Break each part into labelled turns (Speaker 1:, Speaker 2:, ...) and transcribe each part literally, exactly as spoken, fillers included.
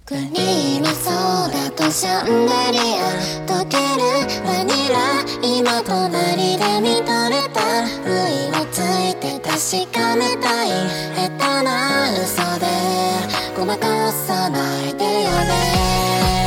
Speaker 1: クリームソーダとシャンデリア溶けるバニラ今隣で見とれた不意をついて確かめたい下手な嘘でごまかさないでよね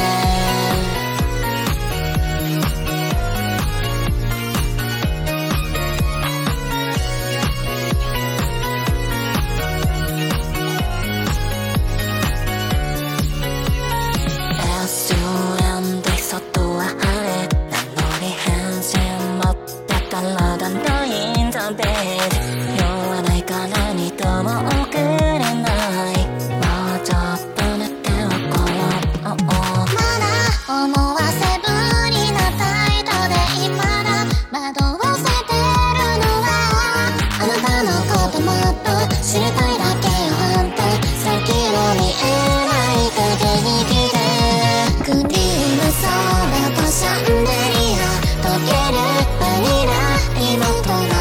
Speaker 1: 酔わないからにとも遅れないもうちょっと寝ておこう、oh, oh. まだ思わせぶりな態度で今だ惑わせてるのはあなたのこともっと知りたいだけよあんた先の見えない影に来てクリームソーダとシャンデリア溶けるバニラ今隣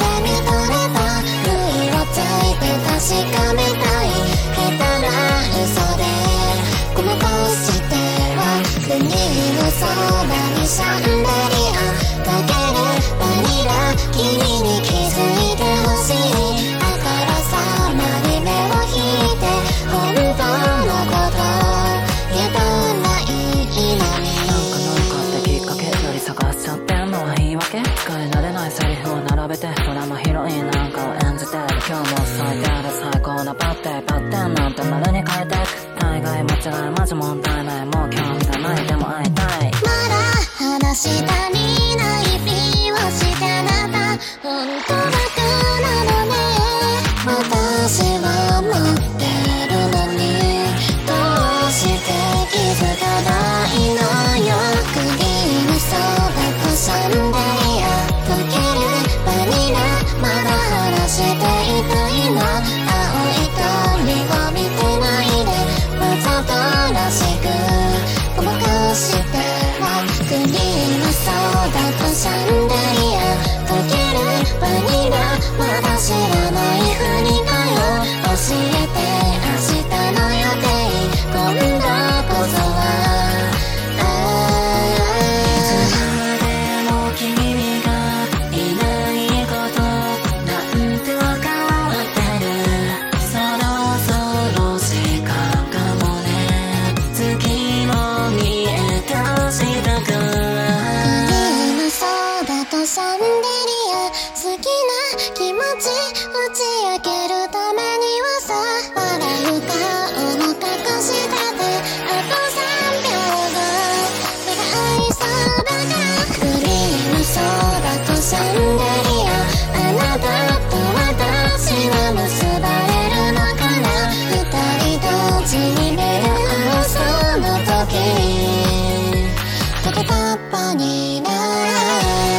Speaker 1: 確かめたい下手な嘘でごまかしてはクリームソーダにシャンデリア溶けるバニラ君に気づいてほしいあからさまに目を引いて本当のこと言えたないのに
Speaker 2: なんかなんかってきっかけより探しちゃってんのは言い訳使い慣れないセリフを並べてドラマヒロインなんかを演じてる今日も最低で最高なパッテパッテンなんて丸に変えてく大概間違いマジ問題ないもう興味がないでも会いたい
Speaker 1: まだ話したりないふりをしてあなた本当バカなのね私は待ってるのにどうして気づかないのよクリームソーダとシャンデリア溶けるバニラまだ話していたいな青い鳥を見てないでわざとらしくごまかしてはクリームソーダとシャンデリア溶けるバニラまだ知らないふりかよ教えて明日の予定今度こそはいつまでも君がいないことなんてわかってるそろそろ時間かもね月も見えたしたからクリームソーダとシャンデリア好きな気持ち打ち明けるためにはさ笑う顔も隠しててあとさんびょうご目が合いそうだからクリームソーダとシャンデリアあなたと私は結ばれるのかな二人同時に目を合うその時溶けたバニラ